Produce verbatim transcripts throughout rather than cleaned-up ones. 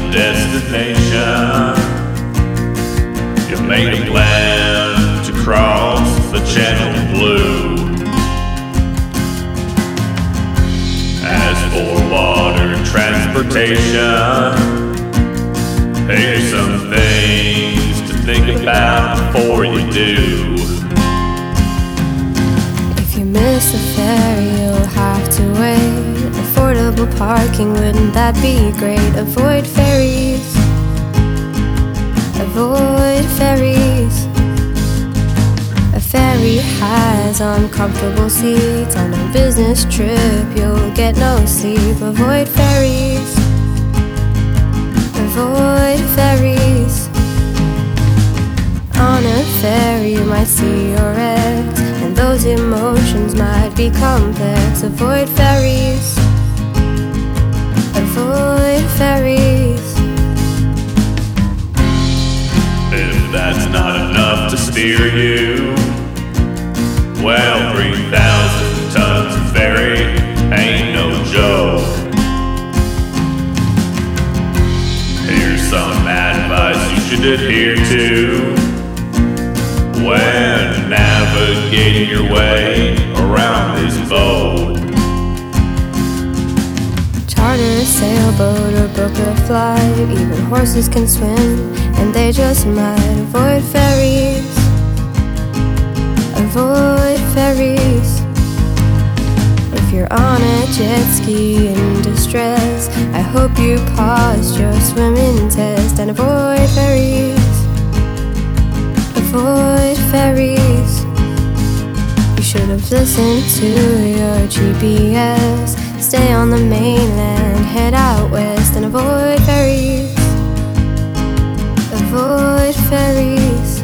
destination. You made a plan to cross the Channel Blue. As for water transportation, here's some things to think about before you do. If you miss the ferry, you'll have to wait. Affordable parking, wouldn't that be great? Avoid ferries. Avoid ferries. A ferry has uncomfortable seats. On a business trip, you'll get no sleep. Avoid ferries. Avoid ferries. On a ferry, you might see your ex, and those emotions might be complex. Avoid ferries. Avoid ferries. If that's not enough to steer you, well, three thousand tons of ferry ain't no joke. Here's some advice you should adhere to when navigating your way around this boat. Charter a sailboat or book a flight. Even horses can swim, and they just might. Avoid ferries. Avoid ferries. If you're on a jet ski in distress, I hope you paused your swimming test. And avoid ferries. Avoid ferries. You should have listened to your G P S. Stay on the mainland, head out west, and avoid ferries. Avoid ferries.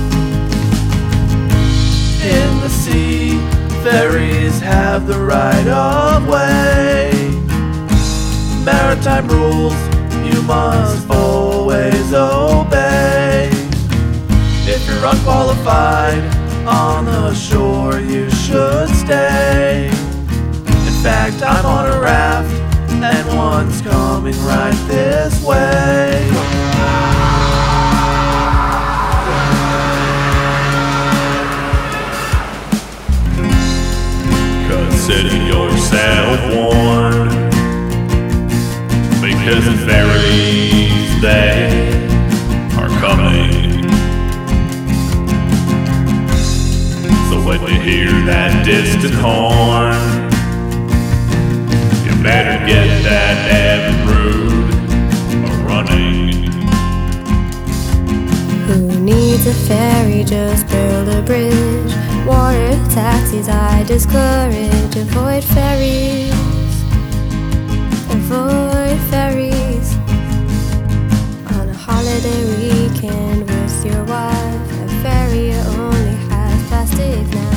In the sea, ferries have the right of way. Maritime rules you must always obey. If you're unqualified on the shore, you should stay. In fact, I'm on a raft, and one's coming right this way. Consider yourself warned, because the ferries, they are coming. So when you hear that distant horn, you better get that Evinrude a-running. Who needs a ferry? Just build a bridge. Water taxis I discourage. Avoid ferries. Avoid ferries. On a holiday weekend with your wife, a ferry only has plastic now.